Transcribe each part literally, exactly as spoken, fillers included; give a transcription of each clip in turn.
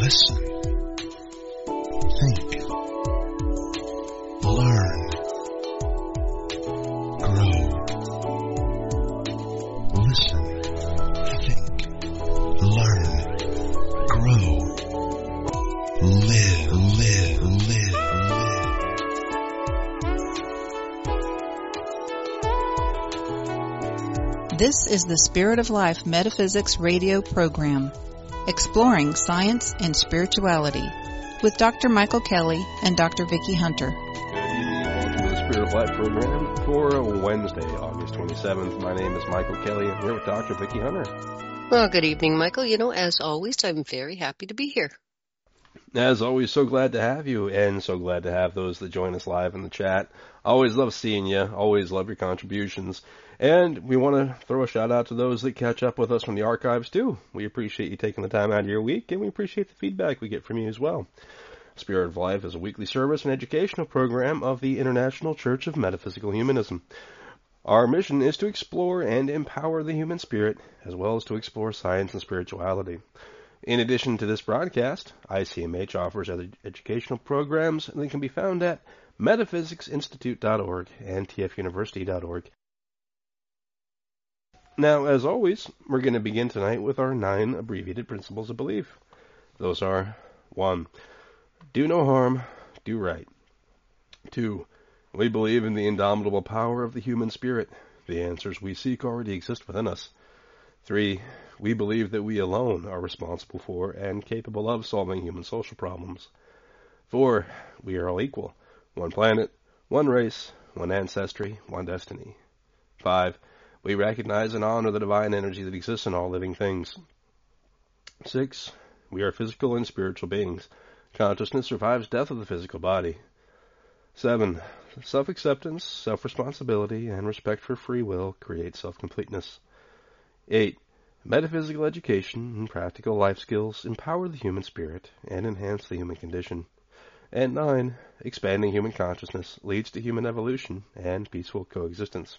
Listen. Think. Learn. Grow. Listen. Think. Learn. Grow. Live, live, live, live. This is the Spirit of Life Metaphysics radio program, exploring science and spirituality, with Doctor Michael Kelly and Doctor Vicki Hunter. Good evening and welcome to the Spirit of Life program for Wednesday, August twenty-seventh. My name is Michael Kelly. I'm here with Doctor Vicki Hunter. Well, good evening, Michael. You know, as always, I'm very happy to be here. As always, so glad to have you, and so glad to have those that join us live in the chat. Always love seeing you. Always love your contributions. And we want to throw a shout out to those that catch up with us from the archives, too. We appreciate you taking the time out of your week, and we appreciate the feedback we get from you as well. Spirit of Life is a weekly service and educational program of the International Church of Metaphysical Humanism. Our mission is to explore and empower the human spirit, as well as to explore science and spirituality. In addition to this broadcast, I C M H offers other educational programs that can be found at metaphysics institute dot org and t f university dot org. Now, as always, we're going to begin tonight with our nine abbreviated principles of belief. Those are: one. Do no harm, do right. Two. We believe in the indomitable power of the human spirit. The answers we seek already exist within us. Three. We believe that we alone are responsible for and capable of solving human social problems. Four. We are all equal. One planet, one race, one ancestry, one destiny. Five. We recognize and honor the divine energy that exists in all living things. Six. We are physical and spiritual beings. Consciousness survives death of the physical body. Seven. Self-acceptance, self-responsibility, and respect for free will create self-completeness. Eight. Metaphysical education and practical life skills empower the human spirit and enhance the human condition. And nine. Expanding human consciousness leads to human evolution and peaceful coexistence.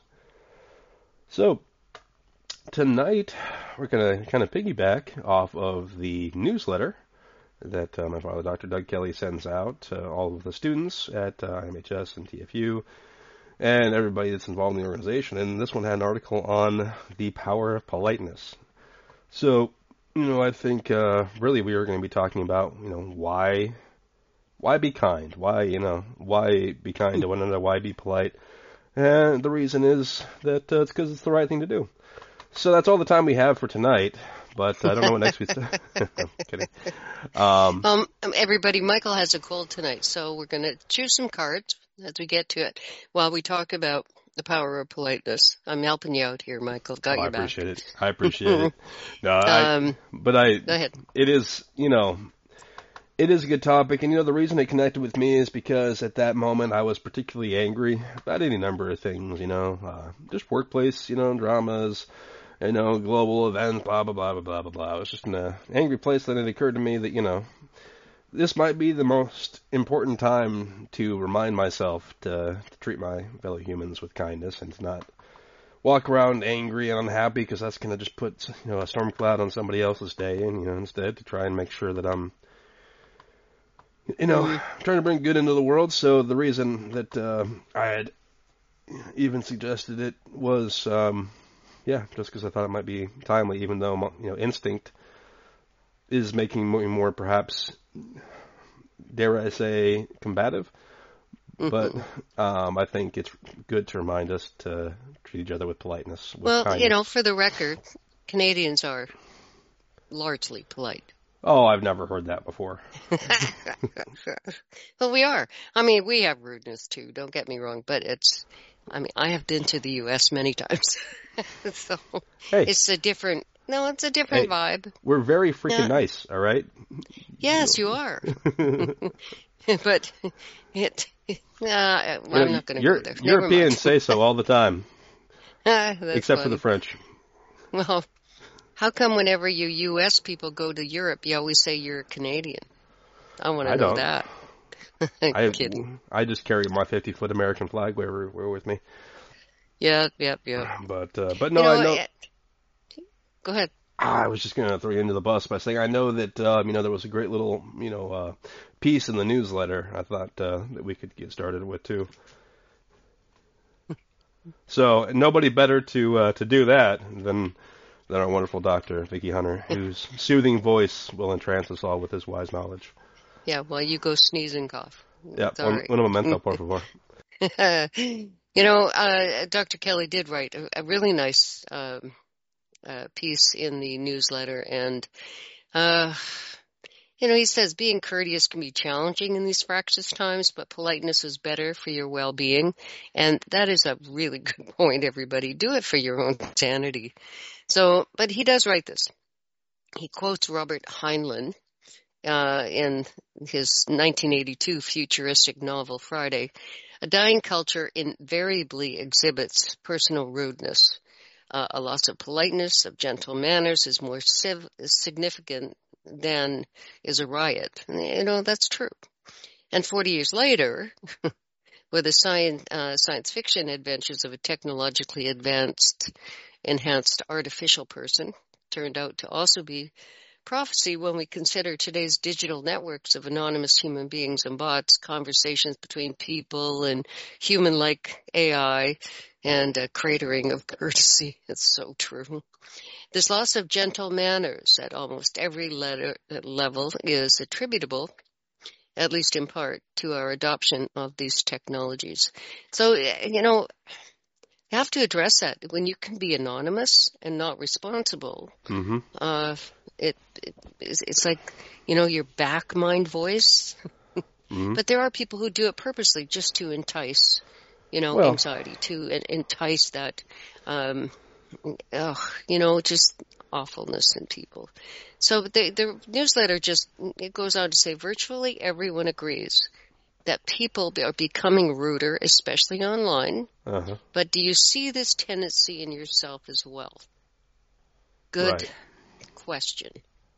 So, tonight we're going to kind of piggyback off of the newsletter that uh, my father, Doctor Doug Kelly, sends out to all of the students at uh, I M H S and T F U and everybody that's involved in the organization. And this one had an article on the power of politeness. So, you know, I think uh, really we are going to be talking about, you know, why, why be kind? Why, you know, why be kind to one another? Why be polite? And the reason is that uh, it's because it's the right thing to do. So that's all the time we have for tonight. But I don't know what next week's. I'm kidding. Um, um, everybody, Michael has a cold tonight, so we're going to choose some cards as we get to it while we talk about the power of politeness. I'm helping you out here, Michael. Got oh, your I back. appreciate it. I appreciate it. No, I, um, but I. Go ahead. It is, you know, it is a good topic, and you know the reason it connected with me is because at that moment I was particularly angry about any number of things. You know, uh, just workplace, you know, dramas. You know, global events, blah, blah, blah, blah, blah, blah, blah. I was just in an angry place, then it occurred to me that, you know, this might be the most important time to remind myself to, to treat my fellow humans with kindness and to not walk around angry and unhappy, because that's going to just put, you know, a storm cloud on somebody else's day, and, you know, instead to try and make sure that I'm, you know, trying to bring good into the world. So the reason that uh, I had even suggested it was... Um, Yeah, just because I thought it might be timely, even though, you know, instinct is making me more, perhaps, dare I say, combative. Mm-hmm. But um, I think it's good to remind us to treat each other with politeness. With well, kindness. You know, for the record, Canadians are largely polite. Oh, I've never heard that before. Well, we are. I mean, we have rudeness, too. Don't get me wrong, but it's... I mean, I have been to the U S many times, so hey. It's a different, no, it's a different hey, vibe. We're very freaking yeah. nice, all right? Yes, you are. But it, uh, well, you know, I'm not going to go there. Never Europeans mind. say so all the time, ah, except funny. for the French. Well, how come whenever you U S people go to Europe, you always say you're Canadian? I want to know don't. that. I'm I, kidding. I just carry my fifty-foot American flag wherever with me. Yeah, yeah, yeah. But uh, but no, you know, I know. It, go ahead. I was just going to throw you into the bus by saying I know that um, you know there was a great little you know uh, piece in the newsletter. I thought uh, that we could get started with too. So nobody better to uh, to do that than than our wonderful Doctor Vicki Hunter, whose soothing voice will entrance us all with his wise knowledge. Yeah, well, you go sneeze and cough. Yeah, It's all un, right. un momento, por favor. You know, uh, Doctor Kelly did write a, a really nice um, uh, piece in the newsletter, and uh, you know, he says being courteous can be challenging in these fractious times, but politeness is better for your well-being, and that is a really good point. Everybody, do it for your own sanity. So, but he does write this. He quotes Robert Heinlein uh, in his nineteen eighty-two futuristic novel Friday. A dying culture invariably exhibits personal rudeness. Uh, a loss of politeness, of gentle manners is more civ- significant than is a riot. You know, that's true. And forty years later, with the science, uh, science fiction adventures of a technologically advanced, enhanced artificial person, turned out to also be prophecy when we consider today's digital networks of anonymous human beings and bots, conversations between people and human-like A I, and a cratering of courtesy. It's so true. This loss of gentle manners at almost every letter, level is attributable, at least in part, to our adoption of these technologies. So, you know, you have to address that. When you can be anonymous and not responsible, Mm-hmm. uh, it, it it's, it's like, you know, your back mind voice. Mm-hmm. But there are people who do it purposely just to entice, you know, Well, anxiety, to en- entice that, um, ugh, you know, just awfulness in people. So the, the newsletter just, it goes on to say virtually everyone agrees that people are becoming ruder, especially online. uh-huh. But do you see this tendency in yourself as well? Good Right. question.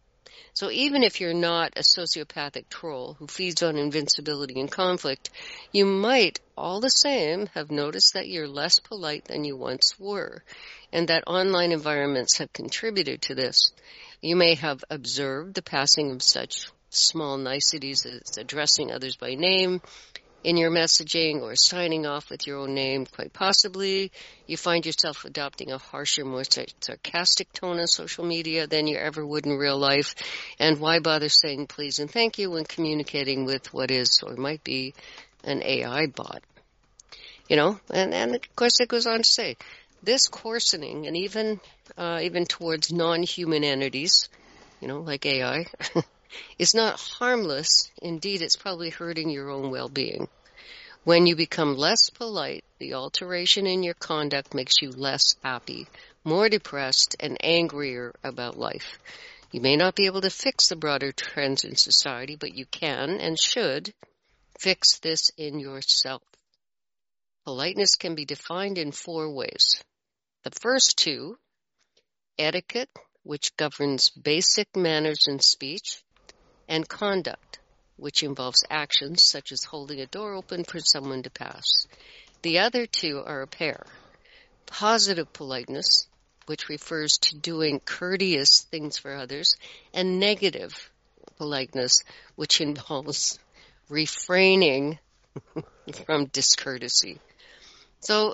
So even if you're not a sociopathic troll who feeds on invincibility and conflict, you might all the same have noticed that you're less polite than you once were, and that online environments have contributed to this. You may have observed the passing of such small niceties as addressing others by name in your messaging or signing off with your own name. Quite possibly, you find yourself adopting a harsher, more sarcastic tone on social media than you ever would in real life. And why bother saying please and thank you when communicating with what is or might be an A I bot? You know, and, and of course it goes on to say, this coarsening, and even uh, even towards non-human entities, you know, like A I, is not harmless. Indeed, it's probably hurting your own well-being. When you become less polite, the alteration in your conduct makes you less happy, more depressed, and angrier about life. You may not be able to fix the broader trends in society, but you can and should fix this in yourself. Politeness can be defined in four ways. The first two, etiquette, which governs basic manners in speech, and conduct, which involves actions such as holding a door open for someone to pass. The other two are a pair. Positive politeness, which refers to doing courteous things for others, and negative politeness, which involves refraining from discourtesy. So,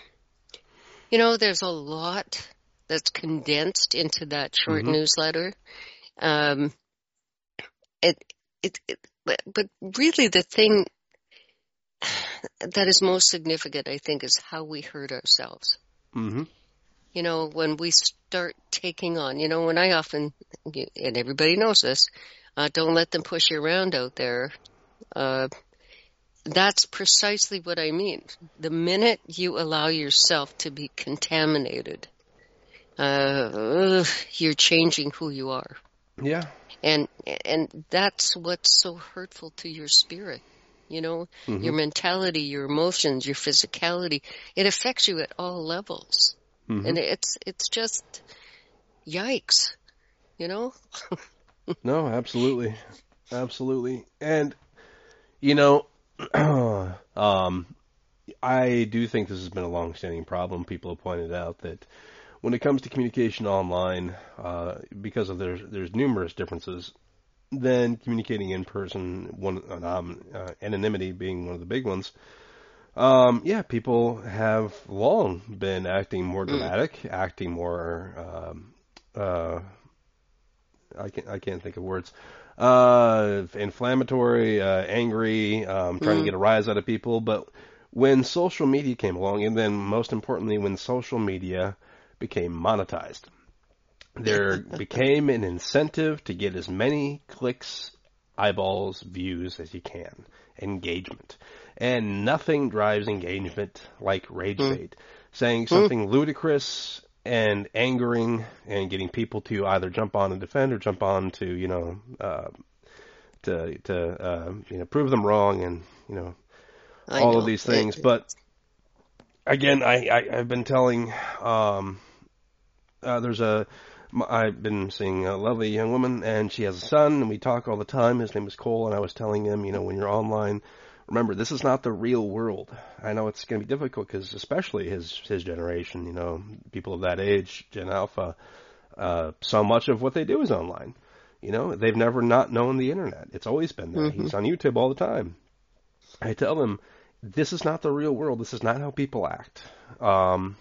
you know, there's a lot that's condensed into that short Mm-hmm. newsletter. Um, it, it, it, but, but really the thing that is most significant, I think, is how we hurt ourselves. Mm-hmm. You know, when we start taking on, you know, when I often, and everybody knows this, uh, don't let them push you around out there. Uh, that's precisely what I mean. The minute you allow yourself to be contaminated, uh, you're changing who you are. Yeah. And and that's what's so hurtful to your spirit, you know, Mm-hmm. your mentality, your emotions, your physicality. It affects you at all levels. Mm-hmm. And it's it's just yikes, you know? No, absolutely. Absolutely. And, you know, um, I do think this has been a long-standing problem. People have pointed out that when it comes to communication online, uh, because of there's there's numerous differences, then communicating in person, one um, uh, anonymity being one of the big ones. Um, yeah, people have long been acting more dramatic, mm. acting more. Um, uh, I can't I can't think of words. Uh, inflammatory, uh, angry, um, trying mm. to get a rise out of people. But when social media came along, and then most importantly, when social media became monetized, there became an incentive to get as many clicks, eyeballs, views as you can, engagement. And nothing drives engagement like rage mm. bait. Saying something mm. ludicrous and angering and getting people to either jump on and defend or jump on to, you know, uh, to, to, uh, you know, prove them wrong and, you know, I all know. of these things. It, but again, I, I, I've been telling, um, uh, there's a, I've been seeing a lovely young woman and she has a son and we talk all the time. His name is Cole, and I was telling him, you know, when you're online, remember, this is not the real world. I know it's going to be difficult because especially his his generation, you know, people of that age, Gen Alpha, uh, so much of what they do is online. You know, they've never not known the internet. It's always been there. Mm-hmm. He's on YouTube all the time. I tell them, this is not the real world. This is not how people act. Um,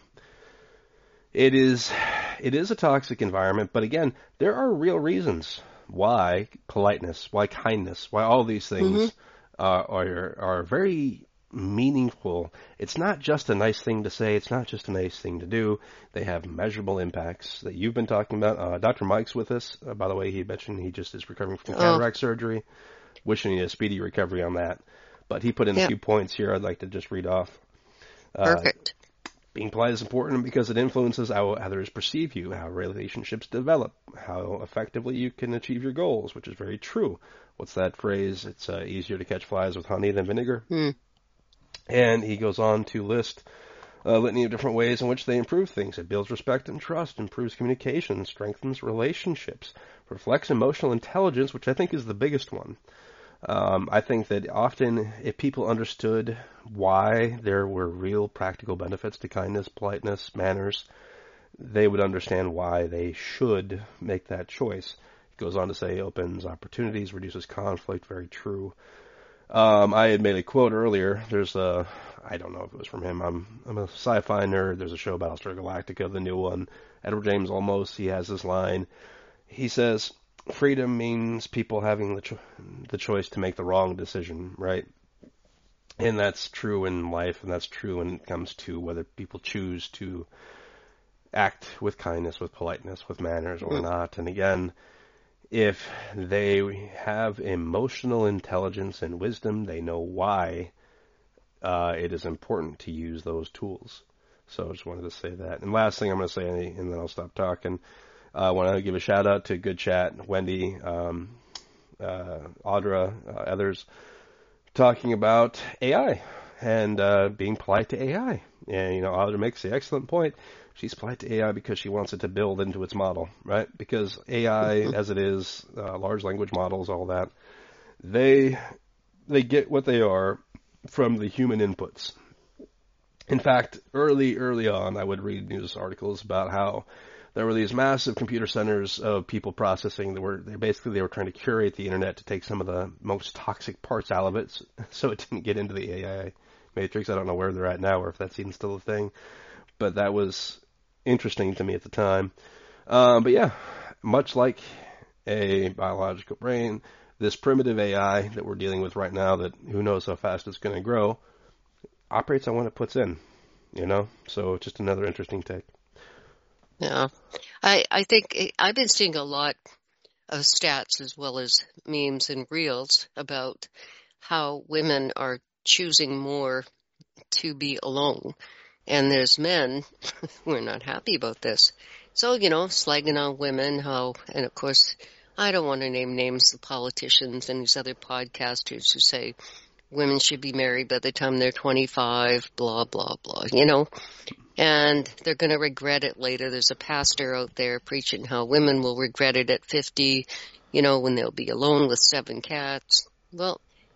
it is, it is a toxic environment, but again, there are real reasons why politeness, why kindness, why all these things mm-hmm. Uh, are are very meaningful. It's not just a nice thing to say. It's not just a nice thing to do. They have measurable impacts that you've been talking about. Uh, Doctor Mike's with us. Uh, by the way, he mentioned he just is recovering from cataract oh. surgery. Wishing you a speedy recovery on that. But he put in yeah. a few points here I'd like to just read off. Uh, Perfect. Being polite is important because it influences how others perceive you, how relationships develop, how effectively you can achieve your goals, which is very true. What's that phrase? It's uh, easier to catch flies with honey than vinegar. Mm. And he goes on to list a litany of different ways in which they improve things. It builds respect and trust, improves communication, strengthens relationships, reflects emotional intelligence, which I think is the biggest one. Um, I think that often if people understood why there were real practical benefits to kindness, politeness, manners, they would understand why they should make that choice. It goes on to say opens opportunities, reduces conflict, very true. Um, I had made a quote earlier. There's a, I don't know if it was from him. I'm, I'm a sci-fi nerd. There's a show about Battlestar Galactica, the new one. Edward James Olmos, he has this line. He says, freedom means people having the cho- the choice to make the wrong decision, right? And that's true in life, and that's true when it comes to whether people choose to act with kindness, with politeness, with manners or not. And again, if they have emotional intelligence and wisdom, they know why uh, it is important to use those tools. So I just wanted to say that. And last thing I'm going to say, and then I'll stop talking. I uh, want to give a shout out to Good Chat, Wendy, um, uh, Audra, uh, others, talking about A I and uh, being polite to A I. And, you know, Audra makes the excellent point. She's polite to A I because she wants it to build into its model, right? Because A I, as it is, uh, large language models, all that, they they get what they are from the human inputs. In fact, early, early on, I would read news articles about how there were these massive computer centers of people processing that were, they basically, they were trying to curate the internet to take some of the most toxic parts out of it so it didn't get into the A I matrix. I don't know where they're at now or if that's even still a thing, but that was interesting to me at the time. Um, but yeah, much like a biological brain, this primitive A I that we're dealing with right now that who knows how fast it's going to grow operates on what it puts in, you know? So just another interesting take. Yeah, I, I think I've been seeing a lot of stats as well as memes and reels about how women are choosing more to be alone. And there's men who are not happy about this. So, you know, slagging on women, how, and of course, I don't want to name names of politicians and these other podcasters who say women should be married by the time they're twenty-five, blah, blah, blah, you know. And they're going to regret it later. There's a pastor out there preaching how women will regret it at fifty, you know, when they'll be alone with seven cats. Well,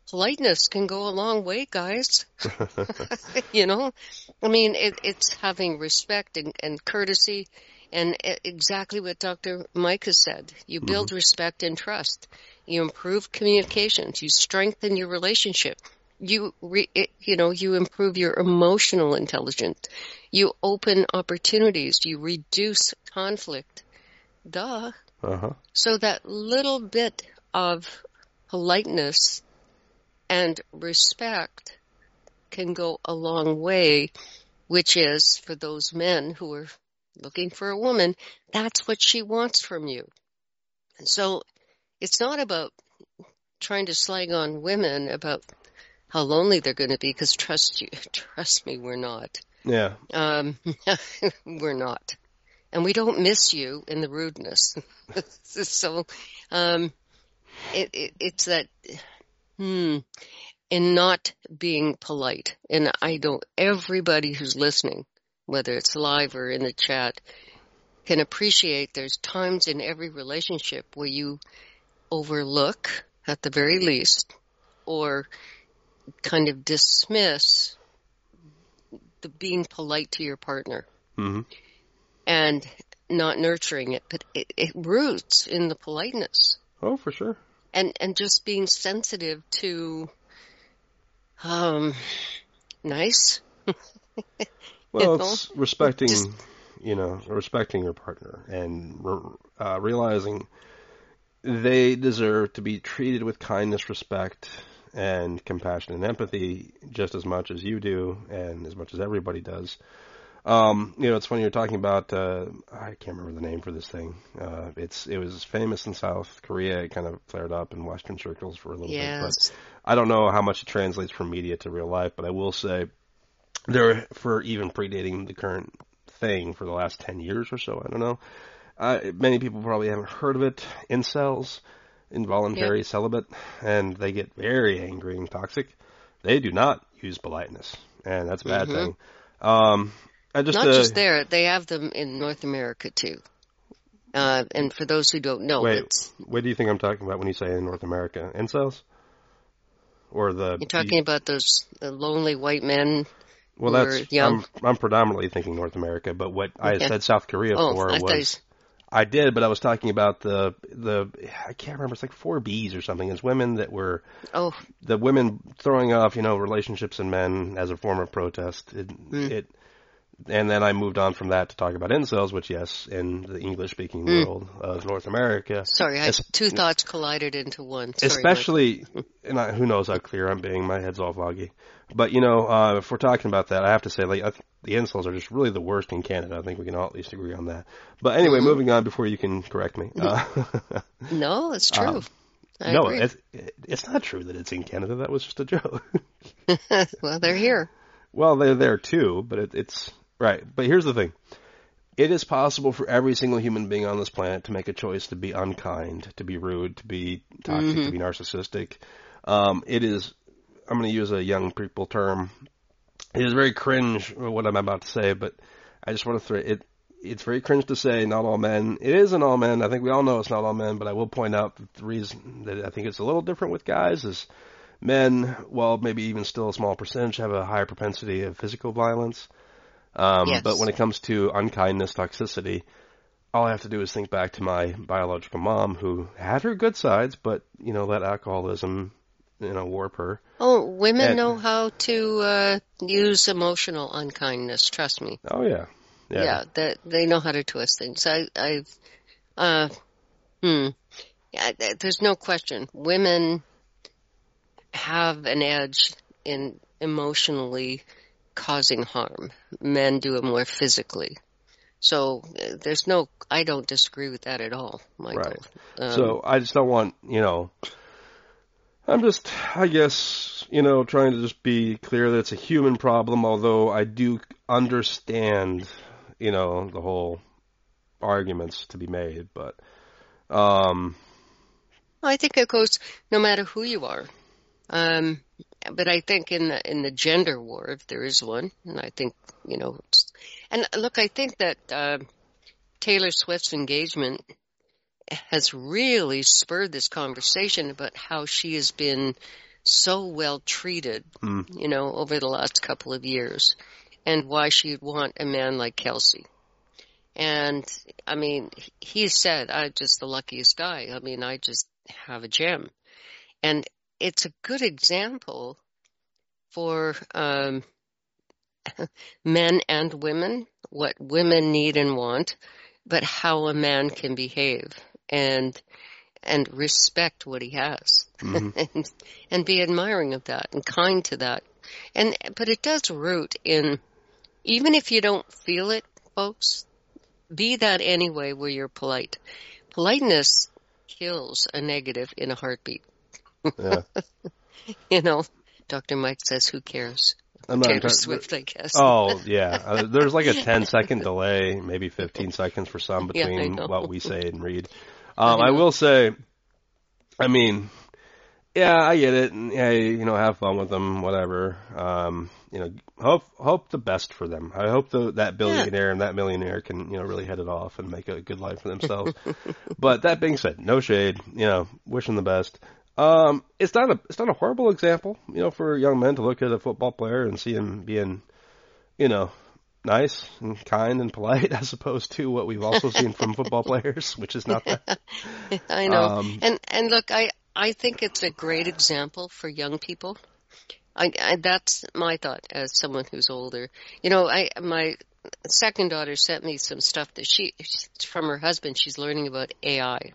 politeness can go a long way, guys. You know, I mean, it, it's having respect and, and courtesy, and exactly what Doctor Mike has said. You build mm-hmm. respect and trust. You improve communications. You strengthen your relationship. You, re, it, you know, you improve your emotional intelligence. You open opportunities. You reduce conflict. Duh. Uh-huh. So that little bit of politeness and respect can go a long way, which is, for those men who are looking for a woman, that's what she wants from you. And so it's not about trying to slag on women about how lonely they're going to be, because trust you, trust me, we're not. Yeah. Um, we're not. And we don't miss you in the rudeness. So, um, it, it, it's that, hmm, in not being polite. And I don't, everybody who's listening, whether it's live or in the chat, can appreciate there's times in every relationship where you overlook, at the very least, or kind of dismiss the being polite to your partner. Mm-hmm. And not nurturing it, but it, it roots in the politeness. Oh, for sure. And and just being sensitive to, um, nice. Well, you know? It's respecting, just, you know, respecting your partner and uh, realizing they deserve to be treated with kindness, respect, and compassion and empathy just as much as you do, and as much as everybody does. Um, you know, it's funny you're talking about, uh, I can't remember the name for this thing. Uh, it's, it was famous in South Korea. It kind of flared up in Western circles for a little yes. bit, but I don't know how much it translates from media to real life, but I will say there, for even predating the current thing for the last ten years or so, I don't know. Uh, many people probably haven't heard of it. Incels, involuntary yep. celibate, and they get very angry and toxic. They do not use politeness, and that's a bad mm-hmm. thing. Um, I just, Not uh, just there, they have them in North America too. Uh, and for those who don't know, wait, it's, what do you think I'm talking about when you say in North America? Incels? Or the... You're talking the, about those the lonely white men well, who that's, are young? I'm, I'm predominantly thinking North America, but what okay. I said South Korea oh, for I was... I did, but I was talking about the, the, I can't remember, it's like four B's or something. It's women that were, oh. the women throwing off, you know, relationships and men as a form of protest. It, mm. it, and then I moved on from that to talk about incels, which, yes, in the English-speaking mm. world of North America. Sorry, I, two thoughts collided into one. Sorry, especially, and I, who knows how clear I'm being, my head's all foggy. But, you know, uh, if we're talking about that, I have to say, like, I th- the incels are just really the worst in Canada. I think we can all at least agree on that. But anyway, mm-hmm. moving on before you can correct me. Uh, no, it's true. Um, I no, agree. It's, it's not true that it's in Canada. That was just a joke. Well, they're here. Well, they're there too, but it, it's, right. But here's the thing. It is possible for every single human being on this planet to make a choice to be unkind, to be rude, to be toxic, mm-hmm. to be narcissistic. Um, it is, I'm going to use a young people term. It is very cringe what I'm about to say, but I just want to throw it. It's very cringe to say not all men. It isn't all men. I think we all know it's not all men, but I will point out that the reason that I think it's a little different with guys is men, while maybe even still a small percentage, have a higher propensity of physical violence. Um, yes. But when it comes to unkindness, toxicity, all I have to do is think back to my biological mom, who had her good sides, but, you know, let alcoholism, you know, warp her. Oh, women and, know how to uh, use emotional unkindness. Trust me. Oh yeah, yeah. Yeah, that they know how to twist things. I, I, uh, hmm. Yeah, there's no question. Women have an edge in emotionally causing harm. Men do it more physically. So uh, there's no. I don't disagree with that at all, Michael. Right. Um, so I just don't want, you know. I'm just, I guess, you know, trying to just be clear that it's a human problem, although I do understand, you know, the whole arguments to be made, but, um... I think it goes no matter who you are. Um, but I think in the, in the gender war, if there is one, and I think, you know, it's, and look, I think that, uh, Taylor Swift's engagement has really spurred this conversation about how she has been so well treated, Mm. you know, over the last couple of years, and why she'd want a man like Kelsey. And, I mean, he said, I'm just the luckiest guy. I mean, I just have a gem. And it's a good example for um, men and women, what women need and want, but how a man can behave and and respect what he has, Mm-hmm. and, and be admiring of that and kind to that. And but it does root in, even if you don't feel it, folks, be that anyway where you're polite. Politeness kills a negative in a heartbeat. Yeah. You know, Doctor Mike says, who cares? I'm not Taylor entirely- Swift, I guess. Oh, yeah. Uh, there's like a ten second delay, maybe fifteen seconds for some Yeah, I between know. what we say and read. Um, I I know. will say, I mean, yeah, I get it. And, hey, you know, have fun with them, whatever. Um, you know, hope hope the best for them. I hope the, that billionaire and that millionaire can, you know, really head it off and make a good life for themselves. But that being said, no shade. You know, wish them the best. Um, it's not a it's not a horrible example, you know, for young men to look at a football player and see him being, you know, nice and kind and polite, as opposed to what we've also seen from football players, which is not that. I know. Um, and and look, I, I think it's a great example for young people. I, I that's my thought as someone who's older. You know, I my second daughter sent me some stuff that she from her husband. She's learning about A I,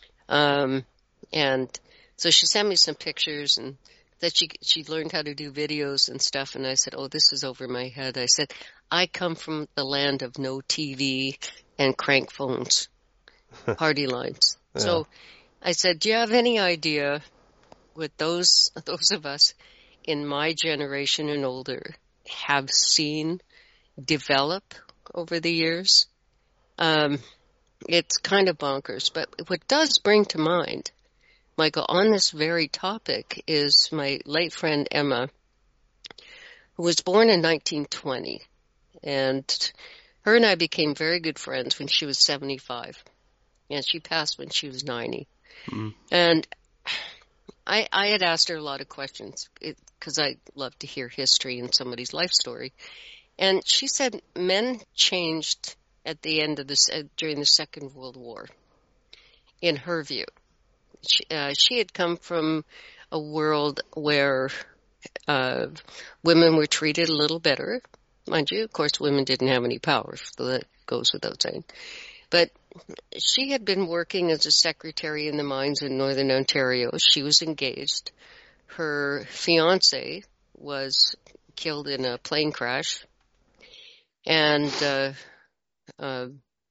um, and so she sent me some pictures and that she she learned how to do videos and stuff. And I said, "Oh, this is over my head." I said, "I come from the land of no T V and crank phones, party lines." Yeah. So I said, "Do you have any idea what those those of us in my generation and older have seen develop over the years?" Um, it's kind of bonkers, but what does bring to mind, Michael, on this very topic is my late friend Emma, who was born in nineteen twenty, and her and I became very good friends when she was seventy-five, and she passed when she was ninety. Mm. And I, I had asked her a lot of questions because I love to hear history and somebody's life story. And she said men changed at the end of this, uh, during the Second World War, in her view. She, uh, she had come from a world where uh, women were treated a little better. Mind you, of course, women didn't have any power, so that goes without saying. But she had been working as a secretary in the mines in northern Ontario. She was engaged. Her fiancé was killed in a plane crash. And uh, uh,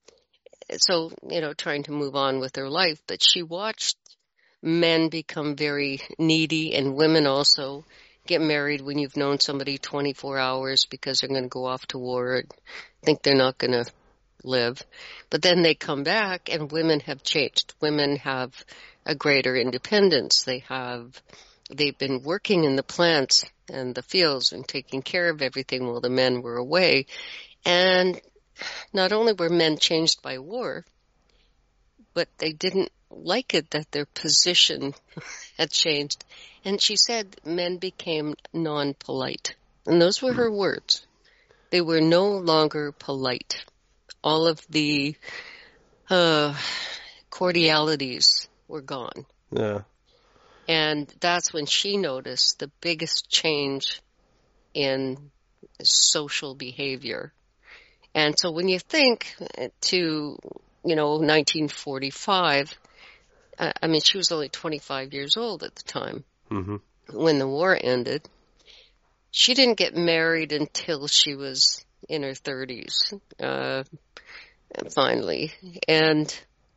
so, you know, trying to move on with her life. But she watched men become very needy, and women also get married when you've known somebody twenty-four hours because they're going to go off to war and think they're not going to live. But then they come back and women have changed. Women have a greater independence. They have, they've been working in the plants and the fields and taking care of everything while the men were away. And not only were men changed by war, but they didn't like it that their position had changed. And she said men became non-polite. And those were her words. They were no longer polite. All of the uh, cordialities were gone. Yeah. And that's when she noticed the biggest change in social behavior. And so when you think to, you know, nineteen forty-five, uh, I mean, she was only twenty-five years old at the time Mm-hmm. when the war ended. She didn't get married until she was in her thirties, uh, finally. And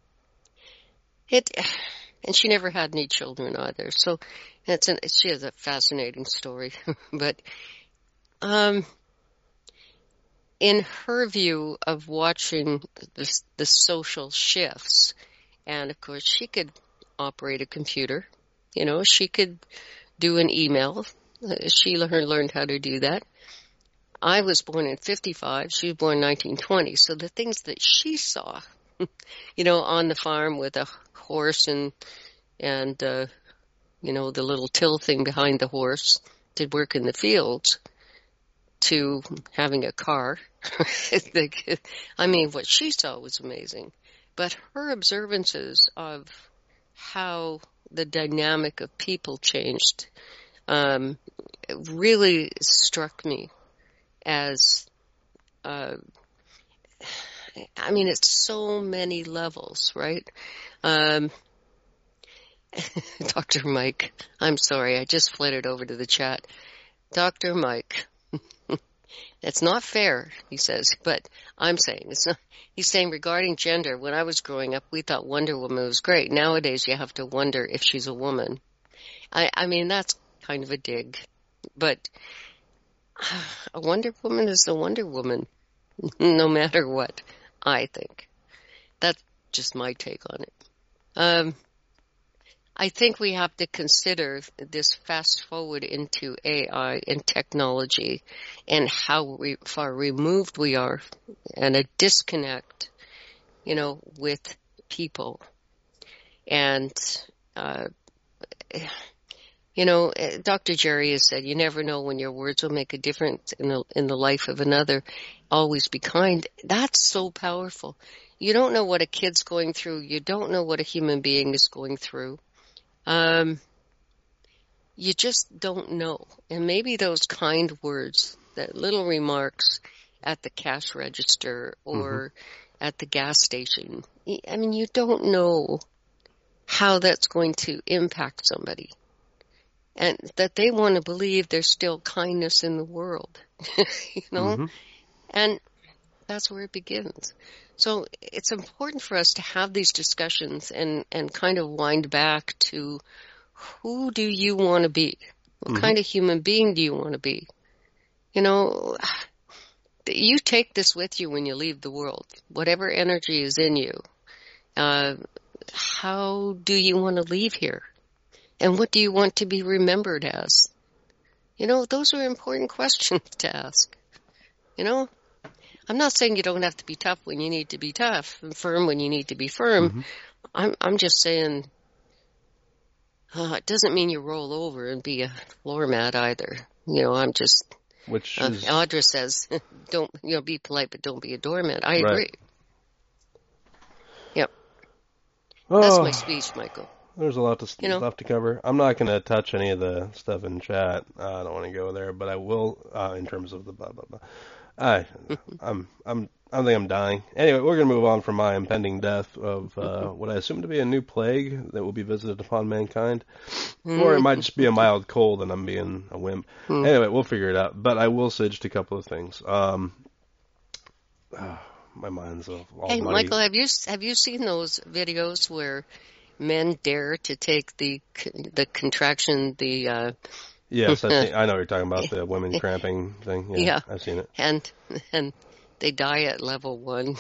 it, and she never had any children either. So it's an, she has a fascinating story. But, um, in her view of watching the, the social shifts, and of course she could operate a computer, you know, she could do an email. Uh, she learned, learned how to do that. I was born in fifty-five. She was born in nineteen twenty. So the things that she saw, you know, on the farm with a horse and, and, uh, you know, the little till thing behind the horse to work in the fields to having a car. I mean, what she saw was amazing. But her observances of how the dynamic of people changed um, really struck me as, uh, I mean, it's so many levels, right? Um, Doctor Mike, I'm sorry, I just flitted over to the chat. Doctor Mike, that's not fair, he says, but I'm saying, it's not, he's saying regarding gender, when I was growing up, we thought Wonder Woman was great. Nowadays, you have to wonder if she's a woman. I, I mean, that's kind of a dig, but a Wonder Woman is a Wonder Woman, no matter what, I think. That's just my take on it. Um, I think we have to consider this fast forward into A I and technology and how re- far removed we are and a disconnect, you know, with people. And, uh, you know, Doctor Jerry has said, you never know when your words will make a difference in the, in the life of another. Always be kind. That's so powerful. You don't know what a kid's going through. You don't know what a human being is going through. Um, you just don't know. And maybe those kind words, that little remarks at the cash register or mm-hmm. at the gas station, I mean, you don't know how that's going to impact somebody. And that they want to believe there's still kindness in the world, you know? Mm-hmm. And that's where it begins. So it's important for us to have these discussions and, and kind of wind back to who do you want to be? What mm-hmm. kind of human being do you want to be? You know, you take this with you when you leave the world, whatever energy is in you. Uh, how do you want to leave here? And what do you want to be remembered as? You know, those are important questions to ask. You know? I'm not saying you don't have to be tough when you need to be tough and firm when you need to be firm. Mm-hmm. I'm I'm just saying uh, it doesn't mean you roll over and be a floor mat either. You know, I'm just Which uh, is... Audra says don't you know be polite but don't be a doormat. I right. agree. Yep. Oh, that's my speech, Michael. There's a lot to you know? stuff to cover. I'm not going to touch any of the stuff in chat. Uh, I don't want to go there, but I will uh, in terms of the blah blah blah. I, I'm, I'm, I think I'm dying. Anyway, we're going to move on from my impending death of uh, what I assume to be a new plague that will be visited upon mankind, or it might just be a mild cold and I'm being a wimp. Anyway, we'll figure it out. But I will say just a couple of things. Um, uh, my mind's all Hey, muddy. Michael, have you have you seen those videos where men dare to take the the contraction the uh, Yes, I, think, I know what you're talking about, the women cramping thing. Yeah, yeah. I've seen it. And and they die at level one.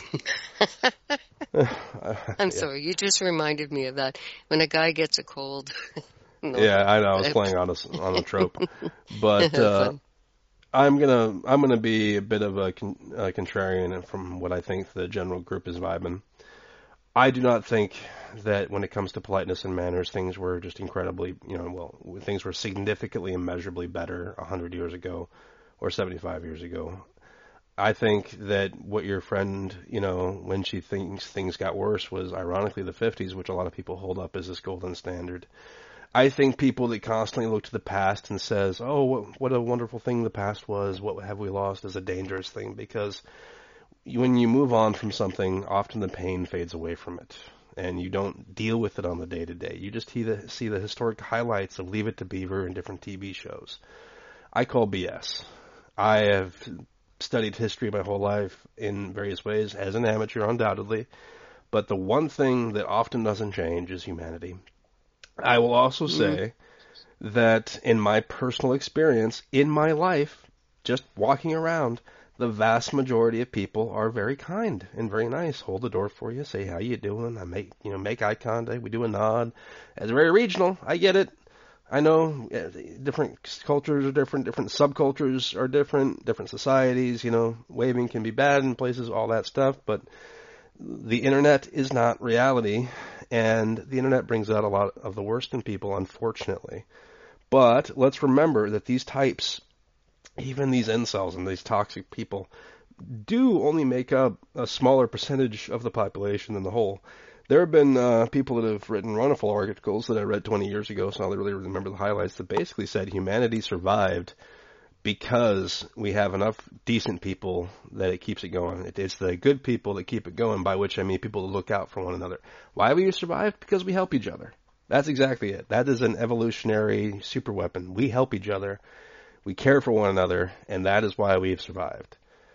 I'm yeah. sorry, you just reminded me of that. When a guy gets a cold. no, yeah, I know. I was playing on a, on a trope. But uh, I'm gonna I'm gonna be a bit of a, con, a contrarian from what I think the general group is vibing. I do not think that when it comes to politeness and manners, things were just incredibly, you know, well, things were significantly and measurably better one hundred years ago or seventy-five years ago. I think that what your friend, you know, when she thinks things got worse was ironically the fifties, which a lot of people hold up as this golden standard. I think people that constantly look to the past and says, oh, what, what a wonderful thing the past was, what have we lost, is a dangerous thing, because when you move on from something, often the pain fades away from it, and you don't deal with it on the day-to-day. You just see the, see the historic highlights of Leave It to Beaver and different T V shows. I call B S. I have studied history my whole life in various ways, as an amateur undoubtedly, but the one thing that often doesn't change is humanity. I will also say mm. that in my personal experience, in my life, just walking around, the vast majority of people are very kind and very nice. Hold the door for you, say how you doing. I make you know make eye contact. We do a nod. It's very regional. I get it. I know different cultures are different. Different subcultures are different. Different societies. You know, waving can be bad in places. All that stuff. But the internet is not reality, and the internet brings out a lot of the worst in people, unfortunately. But let's remember that these types, even these incels and these toxic people, do only make up a smaller percentage of the population than the whole. There have been uh, people that have written wonderful articles that I read twenty years ago, so I don't really remember the highlights, that basically said humanity survived because we have enough decent people that it keeps it going. It, it's the good people that keep it going, by which I mean people that look out for one another. Why we survive? Because we help each other. That's exactly it. That is an evolutionary super weapon. We help each other. We care for one another, and that is why we've survived.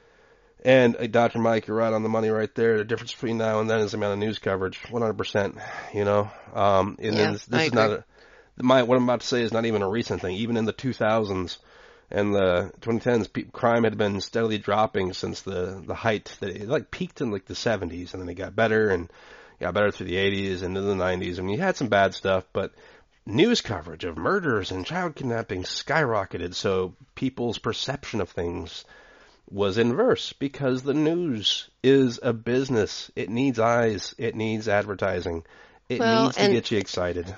And uh, Doctor Mike, you're right on the money right there. The difference between now and then is the amount of news coverage, one hundred percent, you know. Um, and Yeah, this, this I is agree. not a, my, what I'm about to say is not even a recent thing. Even in the two thousands and the twenty tens, pe- crime had been steadily dropping since the, the height. That it like peaked in like the seventies, and then it got better and got better through the eighties and into the nineties. I mean, you had some bad stuff, but news coverage of murders and child kidnapping skyrocketed, so people's perception of things was inverse, because the news is a business. It needs eyes. It needs advertising. It Well, needs to and get you excited.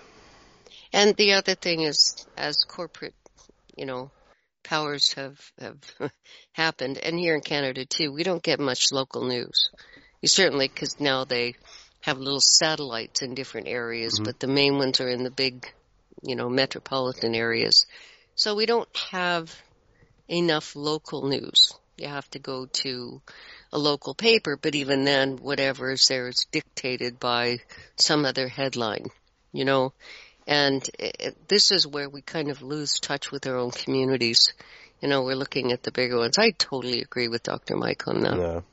and the other thing is, as corporate, you know, powers have have happened, and here in Canada too, we don't get much local news. You certainly, because now they have little satellites in different areas, Mhm. but the main ones are in the big, you know, metropolitan areas. So we don't have enough local news. You have to go to a local paper, but even then, whatever is there is dictated by some other headline, you know. And it, this is where we kind of lose touch with our own communities. You know, we're looking at the bigger ones. I totally agree with Doctor Mike on that. Yeah.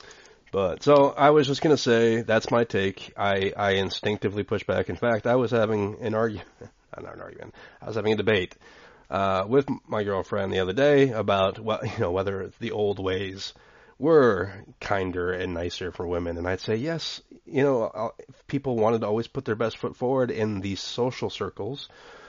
But, so, I was just going to say, that's my take. I, I instinctively push back. In fact, I was having an argument, not an argument, I was having a debate uh, with my girlfriend the other day about, well, you know, whether the old ways were kinder and nicer for women. And I'd say, yes, you know, if people wanted to always put their best foot forward in these social circles,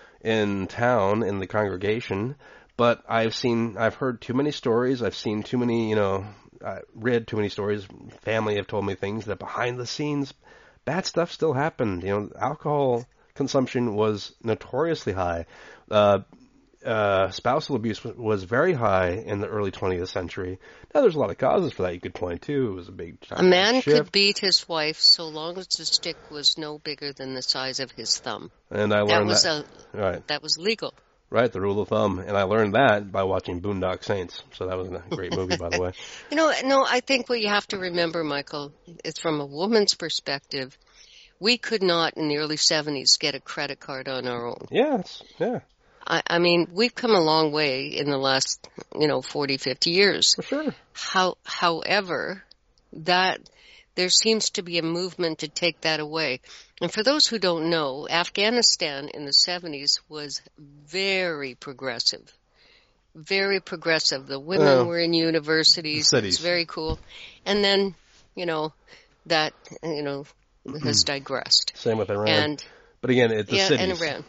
in town, in the congregation. But I've seen, I've heard too many stories. I've seen too many, you know, I read too many stories. Family have told me things that behind the scenes, bad stuff still happened. You know, alcohol consumption was notoriously high. Uh, uh, spousal abuse was, was very high in the early twentieth century. Now, there's a lot of causes for that you could point to. It was a big A man shift. could beat his wife so long as the stick was no bigger than the size of his thumb. And I That learned was that. a Right. that was legal. Right, the rule of thumb. And I learned that by watching Boondock Saints. So that was a great movie, by the way. You know, no, I think what you have to remember, Michael, is from a woman's perspective, we could not in the early seventies get a credit card on our own. Yeah, it's, yeah, I, I mean, we've come a long way in the last, you know, forty, fifty years. for sure. How, however, that there seems to be a movement to take that away. And for those who don't know, Afghanistan in the seventies was very progressive. Very progressive. The women Oh. were in universities. Cities. It's very cool. And then, you know, that, you know, has digressed. Same with Iran. And but again, it's the yeah, cities. and Iran.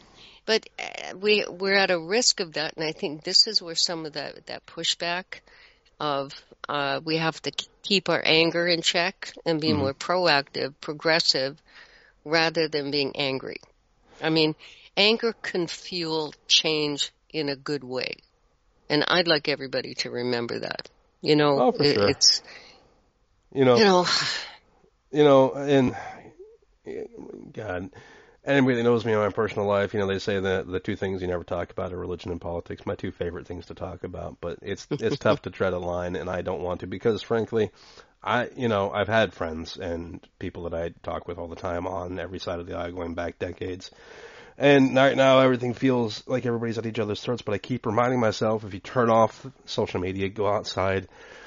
But uh, we we're at a risk of that, and I think this is where some of that that pushback of uh, we have to k- keep our anger in check and be Mhm. more proactive, progressive, rather than being angry. I mean, anger can fuel change in a good way, and I'd like everybody to remember that. You know, Oh, for it, sure. it's You know, you know, you know, and God, anybody that knows me in my personal life, you know, they say that the two things you never talk about are religion and politics. My two favorite things to talk about, but it's it's tough to tread a line, and I don't want to because, frankly, I, you know, I've had friends and people that I talk with all the time on every side of the aisle going back decades. And right now, everything feels like everybody's at each other's throats, but I keep reminding myself, if you turn off social media, go outside,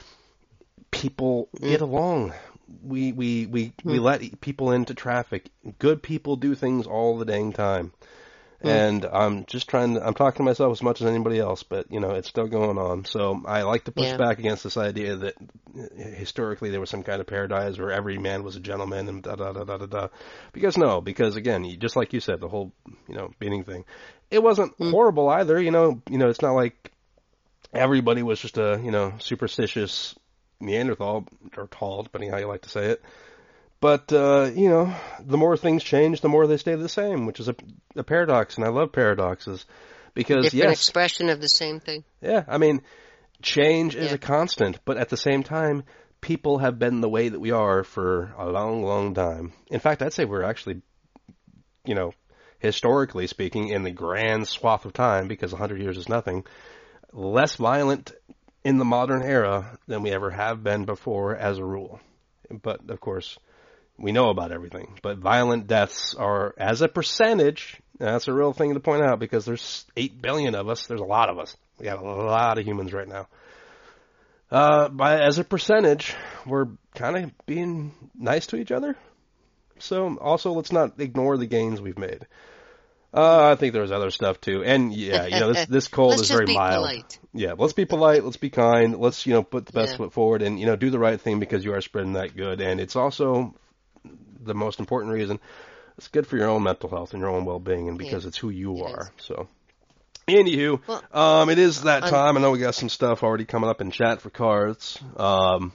people Mm. get along. We, we, we, we let people into traffic. Good people do things all the dang time. Mm. And I'm just trying to, I'm talking to myself as much as anybody else, but, you know, it's still going on. So I like to push Yeah. back against this idea that historically there was some kind of paradise where every man was a gentleman and da da da da da da. Because no, because again, you- just like you said, the whole, you know, beating thing, it wasn't Mm. horrible either. You know, you know, it's not like everybody was just a, you know, superstitious Neanderthal, or tall, depending how you like to say it. But, uh, you know, the more things change, the more they stay the same, which is a, a paradox, and I love paradoxes. Because, Different yes, expression of the same thing. yeah, I mean, change is Yeah. a constant, but at the same time, people have been the way that we are for a long, long time. In fact, I'd say we're actually, you know, historically speaking, in the grand swath of time, because a hundred years is nothing, less violent in the modern era than we ever have been before as a rule. But, of course, we know about everything. But violent deaths are, as a percentage, that's a real thing to point out because there's eight billion of us. There's a lot of us. We got a lot of humans right now. Uh, by, as a percentage, we're kind of being nice to each other. So, also, let's not ignore the gains we've made. Uh, I think there's other stuff too. And yeah, you know, this, this cold Let's is just very be mild. polite. Yeah, let's be polite. Let's be kind. Let's, you know, put the best Yeah. foot forward and, you know, do the right thing because you are spreading that good. And it's also the most important reason. It's good for your own mental health and your own well-being and because Yeah, it's who you it are. is. So, anywho, Well, um, it is that un- time. I know we got some stuff already coming up in chat for cards. Um,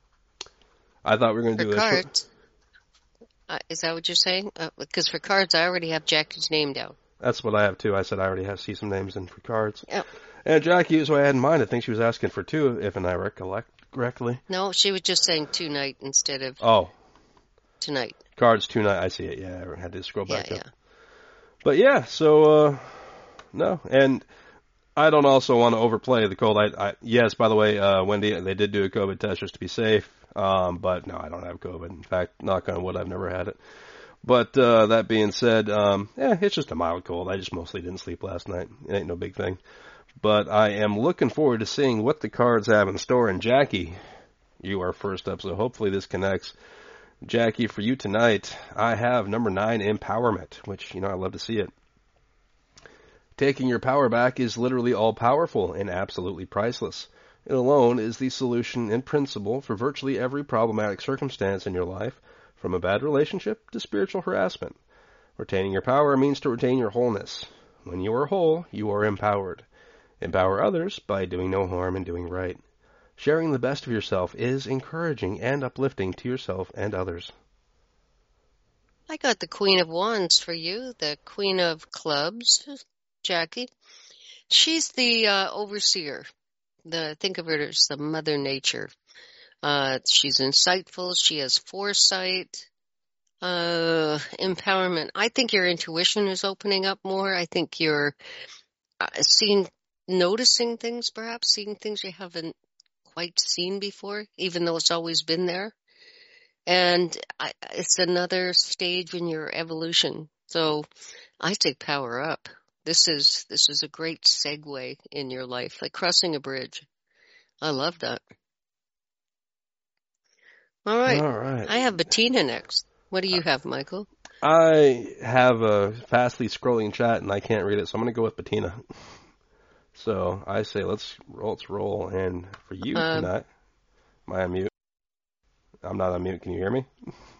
I thought we were going to For do a short, cards, uh, is that what you're saying? Uh, because for cards, I already have Jackie's name down. that's what I have too. I said I already have see some names in for cards. Yeah. And Jackie is what I had in mind. I think she was asking for two, if and I recollect correctly. No, she was just saying tonight instead of Oh, tonight. cards tonight. I see it. Yeah, I had to scroll Yeah, back up. yeah. But yeah, so uh, no, and I don't also want to overplay the cold. I, I yes, by the way, uh, Wendy, they did do a COVID test just to be safe. Um, but no, I don't have COVID. In fact, knock on wood, I've never had it. But uh, that being said, um, yeah, it's just a mild cold. I just mostly didn't sleep last night. It ain't no big thing. But I am looking forward to seeing what the cards have in store. And Jackie, you are first up, so hopefully this connects. Jackie, for you tonight, I have number nine, Empowerment, which, you know, I love to see it. Taking your power back is literally all-powerful and absolutely priceless. It alone is the solution in principle for virtually every problematic circumstance in your life, from a bad relationship to spiritual harassment. Retaining your power means to retain your wholeness. When you are whole, you are empowered. Empower others by doing no harm and doing right. Sharing the best of yourself is encouraging and uplifting to yourself and others. I got the Queen of Wands for you, the Queen of Clubs, Jackie. She's the uh, overseer. The think of her as the Mother Nature. Uh, she's insightful. She has foresight, uh, empowerment. I think your intuition is opening up more. I think you're uh, seeing, noticing things, perhaps seeing things you haven't quite seen before, even though it's always been there. And I, it's another stage in your evolution. So I say power up. This is this is a great segue in your life, like crossing a bridge. I love that. All right. All right. I have Bettina next. What do you have, Michael? I have a fastly scrolling chat and I can't read it, so I'm going to go with Bettina. So I say let's roll, let's roll. And for you Um, tonight, am I on mute? I'm not on mute. Can you hear me?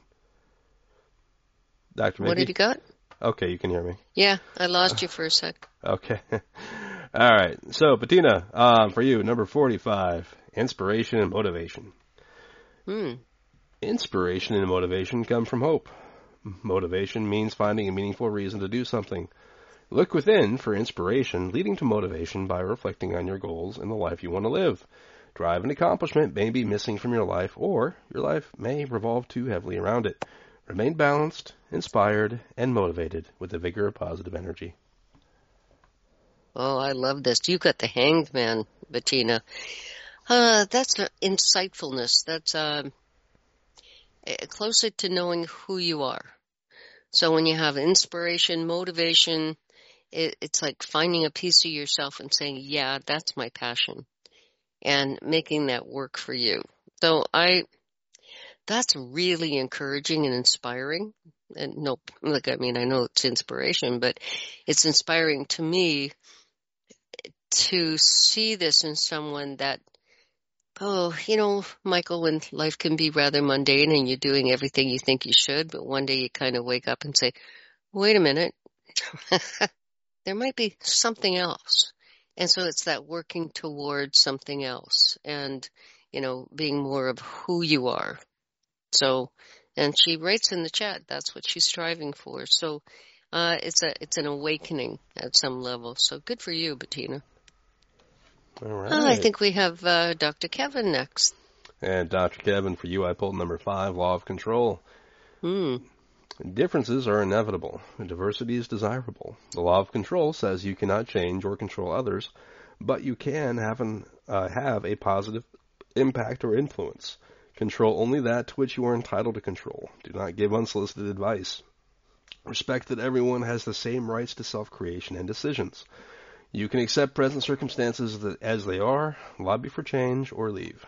Doctor What have Mickey? you got? Okay, you can hear me. Yeah, I lost you for a sec. Okay. All right. So, Bettina, um, for you, number forty-five, inspiration and motivation. Hmm. Inspiration and motivation come from hope. Motivation means finding a meaningful reason to do something. Look within for inspiration, leading to motivation by reflecting on your goals and the life you want to live. Drive and accomplishment may be missing from your life, or your life may revolve too heavily around it. Remain balanced, inspired, and motivated with the vigor of positive energy. Oh, I love this. You got the Hanged Man, Bettina. Uh, that's uh, insightfulness. That's um, uh, closer to knowing who you are. So when you have inspiration, motivation, it, it's like finding a piece of yourself and saying, yeah, that's my passion, and making that work for you. So I, that's really encouraging and inspiring. And no, like, I mean, I know it's inspiration, but it's inspiring to me to see this in someone that, oh, you know, Michael, when life can be rather mundane and you're doing everything you think you should, but one day you kind of wake up and say, wait a minute, there might be something else. And so it's that working towards something else and, you know, being more of who you are. So And she writes in the chat that's what she's striving for. So uh, it's a it's an awakening at some level. So good for you, Bettina. All right. Uh, I think we have uh, Doctor Kevin next. And Doctor Kevin, for you, I pulled number five, Law of Control. Hmm. Differences are inevitable. Diversity is desirable. The law of control says you cannot change or control others, but you can have, an, uh, have a positive impact or influence. Control only that to which you are entitled to control. Do not give unsolicited advice. Respect that everyone has the same rights to self-creation and decisions. You can accept present circumstances as they are, lobby for change, or leave.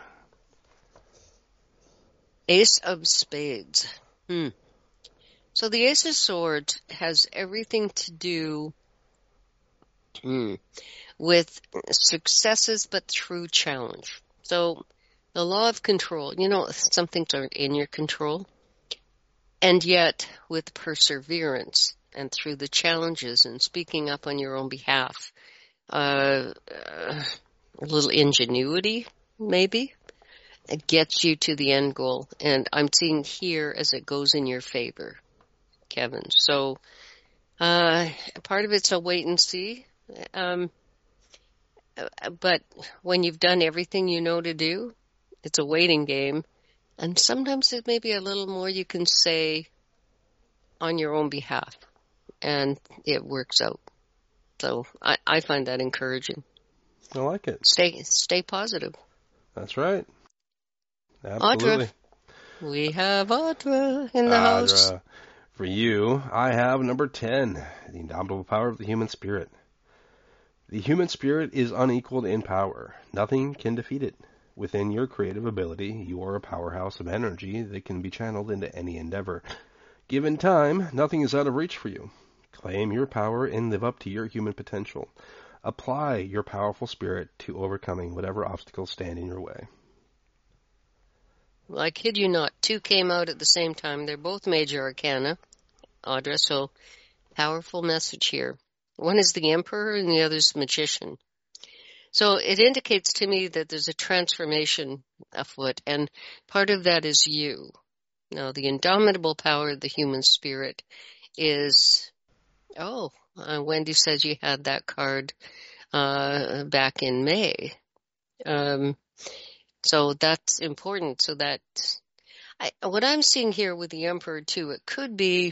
Ace of Spades. Hmm. So the Ace of Swords has everything to do hmm, with successes but through challenge. So the law of control, you know, some things aren't in your control. And yet with perseverance and through the challenges and speaking up on your own behalf, uh, uh, a little ingenuity maybe, it gets you to the end goal. And I'm seeing here as it goes in your favor, Kevin. So, uh, part of it's a wait and see. Um, but when you've done everything you know to do, it's a waiting game. And sometimes it may be a little more you can say on your own behalf. And it works out. So I, I find that encouraging. I like it. Stay, stay positive. That's right. Absolutely. Audra. We have Audra in the Audra. house. For you, I have number ten, the indomitable power of the human spirit. The human spirit is unequaled in power. Nothing can defeat it. Within your creative ability, you are a powerhouse of energy that can be channeled into any endeavor. Given time, nothing is out of reach for you. Claim your power and live up to your human potential. Apply your powerful spirit to overcoming whatever obstacles stand in your way. Well, I kid you not, two came out at the same time. They're both major arcana, Audra, so powerful message here. One is the Emperor and the other is Magician. So it indicates to me that there's a transformation afoot, and part of that is you. Now, the indomitable power of the human spirit is, oh, uh, Wendy says you had that card uh, back in May. Um, so that's important. So that, I, what I'm seeing here with the Emperor too, it could be,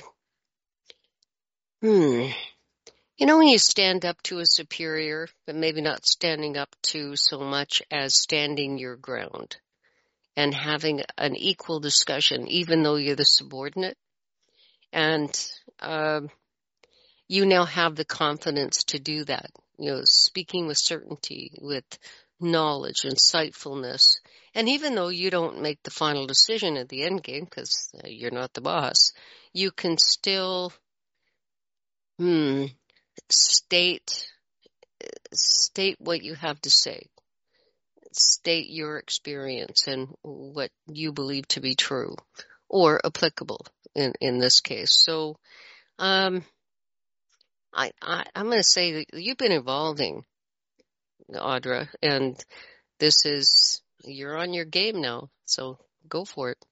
hmm, you know, when you stand up to a superior, but maybe not standing up to so much as standing your ground and having an equal discussion, even though you're the subordinate. And um, you now have the confidence to do that, you know, speaking with certainty, with knowledge, insightfulness. And even though you don't make the final decision at the end game, because you're not the boss, you can still hmm, state state what you have to say. State your experience and what you believe to be true or applicable in, in this case. So um, I, I, I'm going to say that you've been evolving, Audra, and this is, you're on your game now, so go for it.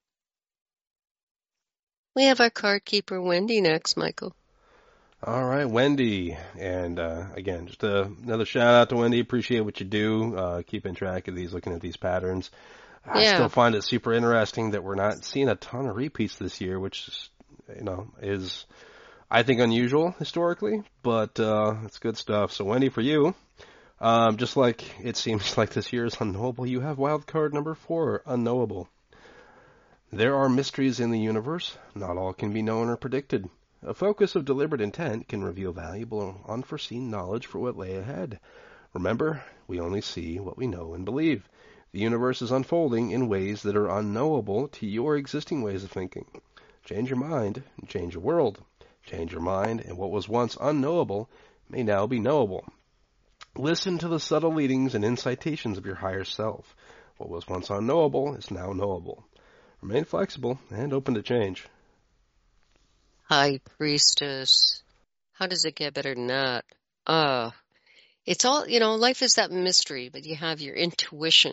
We have our card keeper, Wendy, next, Michael. All right, Wendy. And uh, again, just a, another shout out to Wendy. Appreciate what you do, uh, keeping track of these, looking at these patterns. I Yeah. still find it super interesting that we're not seeing a ton of repeats this year, which is, you know, is, I think, unusual historically, but uh, it's good stuff. So, Wendy, for you, um, just like it seems like this year is unknowable, you have wild card number four, unknowable. There are mysteries in the universe. Not all can be known or predicted. A focus of deliberate intent can reveal valuable and unforeseen knowledge for what lay ahead. Remember, we only see what we know and believe. The universe is unfolding in ways that are unknowable to your existing ways of thinking. Change your mind and change your world. Change your mind, and what was once unknowable may now be knowable. Listen to the subtle leadings and incitations of your higher self. What was once unknowable is now knowable. Remain flexible and open to change. High Priestess. How does it get better than that? Uh, it's all, you know, life is that mystery, but you have your intuition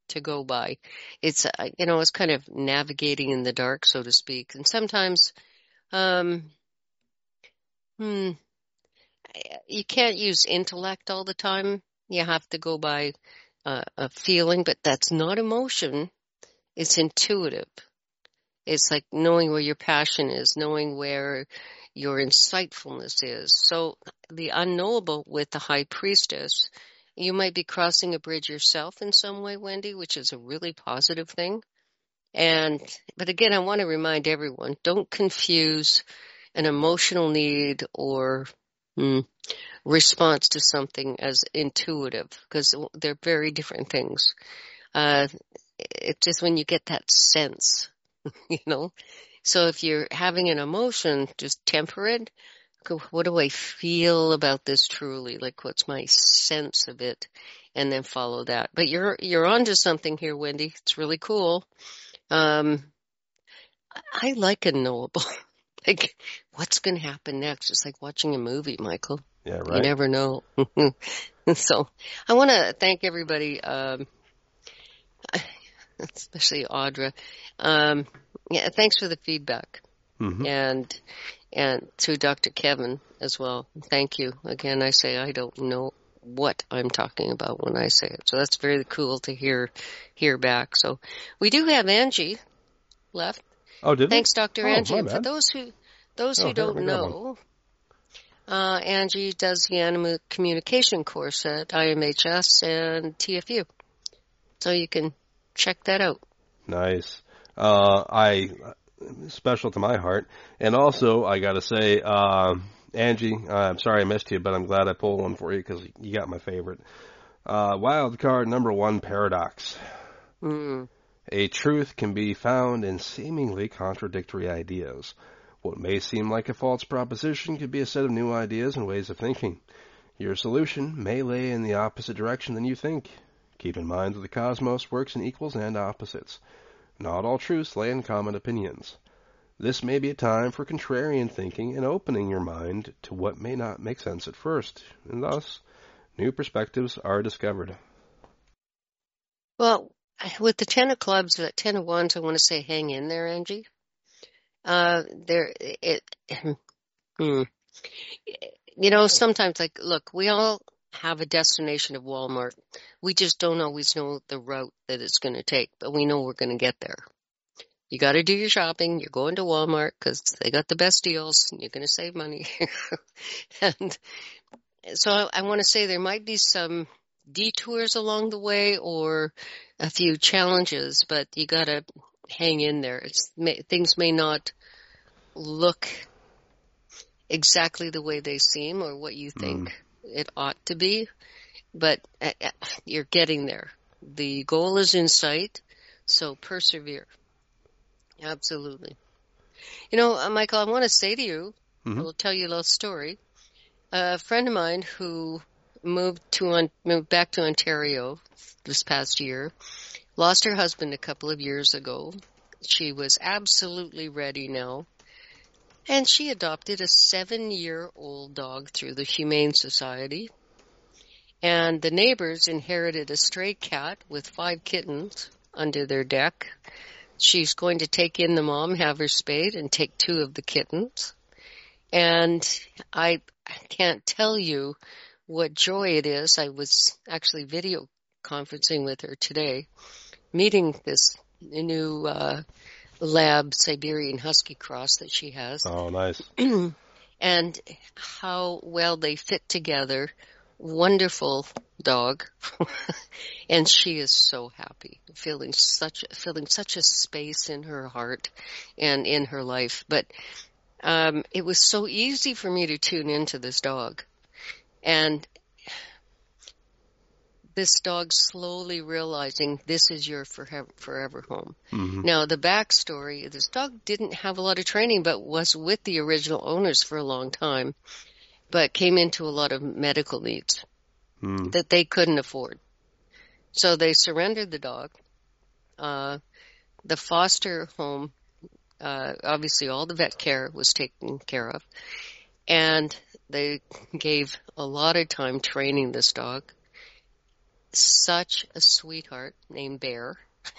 to go by. It's, uh, you know, it's kind of navigating in the dark, so to speak. And sometimes, um, hmm, you can't use intellect all the time. You have to go by uh, a feeling, but that's not emotion. It's intuitive. It's like knowing where your passion is, knowing where your insightfulness is. So the unknowable with the high priestess, you might be crossing a bridge yourself in some way, Wendy, which is a really positive thing. And, but again, I want to remind everyone, don't confuse an emotional need or hmm, response to something as intuitive, because they're very different things. Uh, it's just when you get that sense, you know. So if you're having an emotion, just temper it. Go, what do I feel about this truly? Like, what's my sense of it? And then follow that. But you're you're onto something here, Wendy. It's really cool. Um, I like unknowable. Like, what's going to happen next? It's like watching a movie, Michael. Yeah, right. You never know. So I want to thank everybody, um, especially Audra. Um, yeah, thanks for the feedback. Mm-hmm. And and to Doctor Kevin as well. Thank you. Again, I say I don't know what I'm talking about when I say it. So that's very cool to hear hear back. So we do have Angie left. Oh, did Thanks, we? Doctor Oh, Angie. my And for bad. those who those Oh, who here, don't let me grab one. know, uh, Angie does the Anima Communication course at I M H S and T F U. So you can check that out. Nice. Uh, I special to my heart, and also I got to say, uh, Angie, uh, I'm sorry I missed you, but I'm glad I pulled one for you because you got my favorite. Uh, wild card number one, paradox. Mm. A truth can be found in seemingly contradictory ideas. What may seem like a false proposition could be a set of new ideas and ways of thinking. Your solution may lay in the opposite direction than you think. Keep in mind that the cosmos works in equals and opposites. Not all truths lay in common opinions. This may be a time for contrarian thinking and opening your mind to what may not make sense at first, and thus, new perspectives are discovered. Well, with the Ten of Clubs, that Ten of Wands, I want to say hang in there, Angie. Uh, there, it, hmm. You know, sometimes, like, look, we all have a destination of Walmart. We just don't always know the route that it's going to take, but we know we're going to get there. You got to do your shopping. You're going to Walmart because they got the best deals. And you're going to save money. And so I, I want to say there might be some detours along the way or a few challenges, but you got to hang in there. It's, may, things may not look exactly the way they seem or what you think mm. it ought to be, but uh, you're getting there. The goal is in sight, so persevere. Absolutely. You know, uh, Michael, I want to say to you, mm-hmm. I'll tell you a little story. A friend of mine who moved to on, moved back to Ontario this past year, lost her husband a couple of years ago. She was absolutely ready now. And she adopted a seven-year-old dog through the Humane Society. And the neighbors inherited a stray cat with five kittens under their deck. She's going to take in the mom, have her spayed, and take two of the kittens. And I can't tell you what joy it is. I was actually video conferencing with her today, meeting this new uh, lab Siberian Husky cross that she has. Oh, nice. And how well they fit together. Wonderful dog. And she is so happy, feeling such feeling such a space in her heart and in her life. But um, it was so easy for me to tune into this dog. And this dog slowly realizing this is your forever, forever home. Mm-hmm. Now, the backstory, this dog didn't have a lot of training, but was with the original owners for a long time, but came into a lot of medical needs mm. that they couldn't afford. So they surrendered the dog. Uh, the foster home, uh, obviously all the vet care was taken care of, and they gave a lot of time training this dog. such a sweetheart named Bear.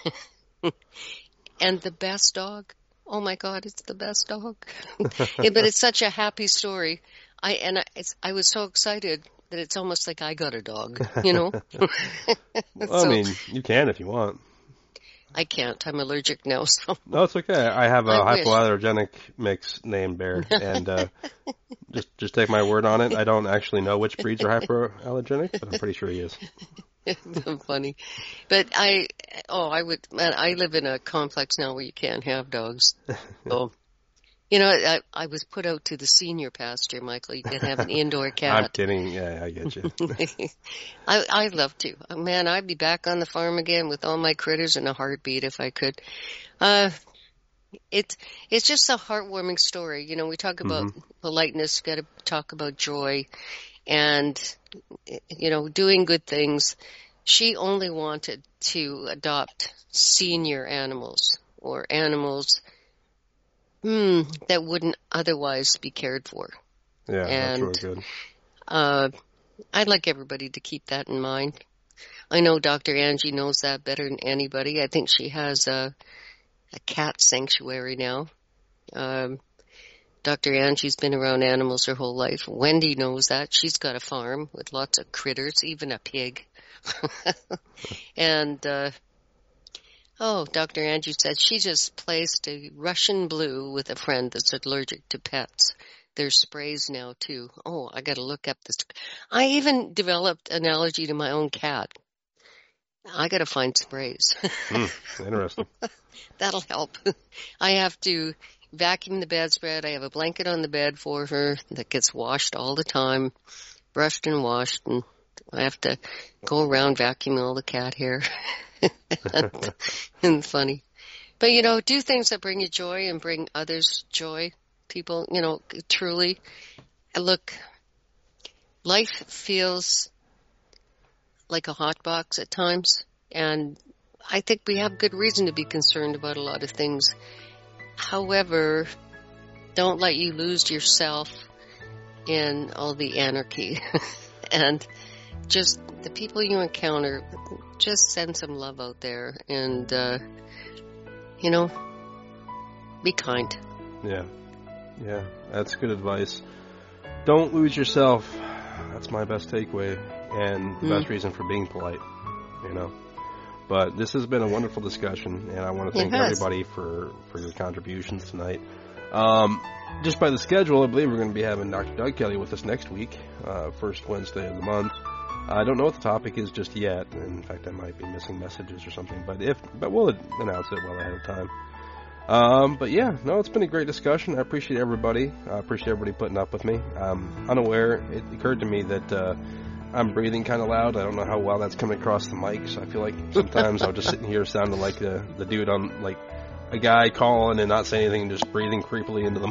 And the best dog. Oh my God, it's the best dog. Yeah, but it's such a happy story. I and I, it's, I was so excited that it's almost like I got a dog, you know? Well, So, I mean, you can if you want. I can't. I'm allergic now, so No, it's okay. I have a I wish. hypoallergenic mix named Bear, and uh, just just take my word on it. I don't actually know which breeds are hypoallergenic, but I'm pretty sure he is. funny. But I, oh, I would, man, I live in a complex now where you can't have dogs. So, you know, I, I was put out to the senior pasture, Michael. You can have an indoor I'm cat. kidding. Yeah, I get you. I, I'd love to. Oh, man, I'd be back on the farm again with all my critters in a heartbeat if I could. Uh, it's, it's just a heartwarming story. You know, we talk about Mhm. politeness, got to talk about joy and, you know, doing good things. She only wanted to adopt senior animals or animals hmm, that wouldn't otherwise be cared for. Yeah, that's And really good. uh, I'd like everybody to keep that in mind. I know Doctor Angie knows that better than anybody. I think she has a, a cat sanctuary now. Um, Doctor Angie's been around animals her whole life. Wendy knows that. She's got a farm with lots of critters, even a pig. And, uh, oh, Doctor Angie said she just placed a Russian blue with a friend that's allergic to pets. There's sprays now, too. Oh, I got to look up this. I even developed an allergy to my own cat. I got to find sprays. Mm, interesting. That'll help. I have to vacuum the bedspread. I have a blanket on the bed for her that gets washed all the time, brushed and washed, and I have to go around vacuuming all the cat hair. And funny. But, you know, do things that bring you joy and bring others joy. People, you know, truly. Look, life feels like a hot box at times, and I think we have good reason to be concerned about a lot of things. However, don't let you lose yourself in all the anarchy. And just the people you encounter, just send some love out there and, uh, you know, be kind. Yeah, yeah, that's good advice. Don't lose yourself. That's my best takeaway, and the Mm. best reason for being polite, you know. But this has been a wonderful discussion, and I want to It thank has. everybody for, for your contributions tonight. Um, just by the schedule, I believe we're going to be having Doctor Doug Kelly with us next week, uh, first Wednesday of the month. I don't know what the topic is just yet. In fact, I might be missing messages or something, but if but we'll announce it well ahead of time. Um, but yeah, no, it's been a great discussion. I appreciate everybody. I appreciate everybody putting up with me. Um, unaware, it occurred to me that uh, I'm breathing kind of loud. I don't know how well that's coming across the mic, so I feel like sometimes I'm just sitting here sounding like the the dude on like a guy calling and not saying anything and just breathing creepily into the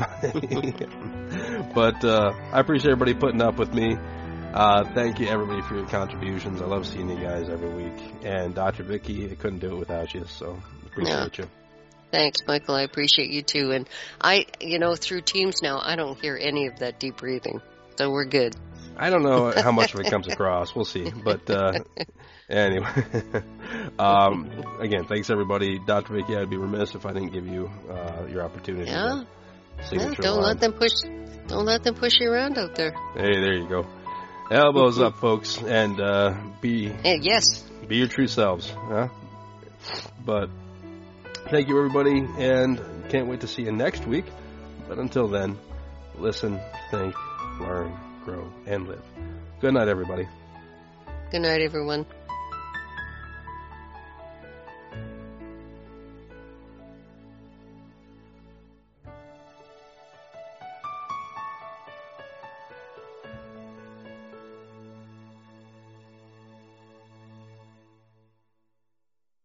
mic. But uh, I appreciate everybody putting up with me. Uh, thank you everybody for your contributions. I love seeing you guys every week. And Doctor Vicky, I couldn't do it without you, so appreciate you. Thanks, Michael. I appreciate you too. And I, you know, through Teams now, I don't hear any of that deep breathing. So we're good. I don't know how much of it comes across. We'll see. But uh, anyway, um, again, thanks everybody. Doctor Vicky, I'd be remiss if I didn't give you uh, your opportunity. Yeah. to Yeah, signature don't line. let them push. Don't let them push you around out there. Hey, there you go. Elbows up, folks, and uh, be Hey, yes. be your true selves. Huh? But thank you, everybody, and can't wait to see you next week. But until then, listen, think, learn, grow, and live. Good night, everybody. Good night, everyone.